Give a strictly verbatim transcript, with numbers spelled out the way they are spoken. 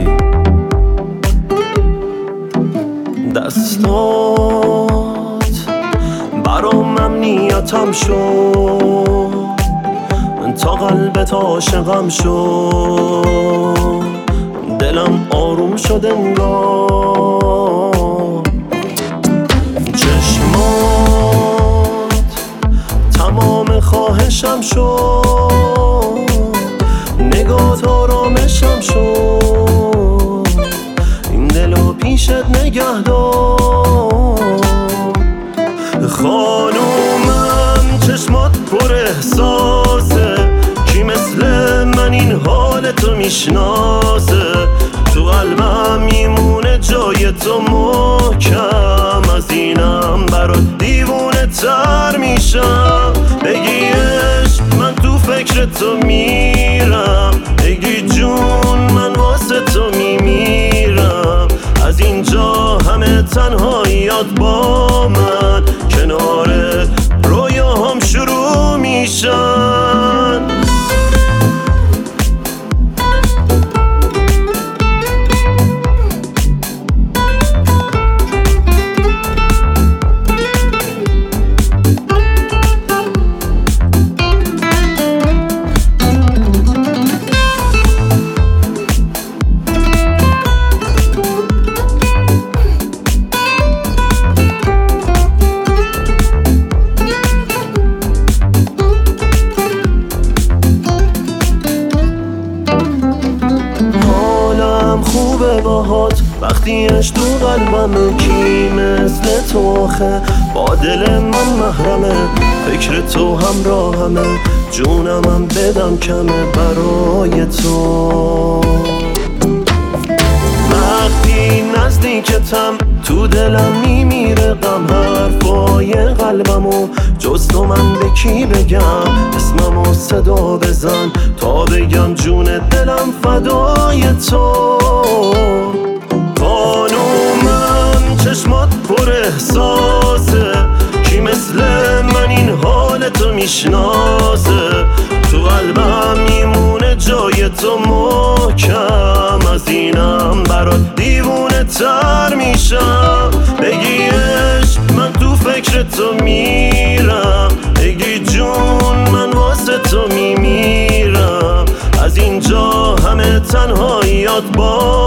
دستات برام امنیتم شد تا قلبت عاشقم شد، دلم آروم شد انگار. چشمات تمام خواهشم شد، نگات آرامشم شد، این دلو پیشت نگه دار. خانومم چشمات پر احساسه، کی مثل من این حال تو میشناسه؟ تو قلبم میمونه جای تو محکم، از اینم برات دیوونه تر میشم. بگی عشق من تو فکر تو میرم، بگی جون من واسه تو میمیرم. از اینجا همه تنهاییات با من کناره، رویاهام شروع میشن. خوبه باهات وقتی اش تو قلبمه، کی مثل تو آخه با دل من محرمه؟ فکر تو همراهمه، جونمم بدم کمه برای تو. وقتی نزدیکتم تو دلم میمیره غم، حرفای قلبمو جز تو من به کی بگم؟ اسممو صدا بزن تا بگم جون دلم فدای تو. خانومم چشمات پر احساسه، کی مثل من این حال تو میشناسه؟ تو قلبم میمونه جای تو محکم، از اینم برات دیوونه تر میشم. بگی عشق من تو فکر تو میرم، بگی جون من واسه تو میمیرم. از اینجا همه تنهاییات با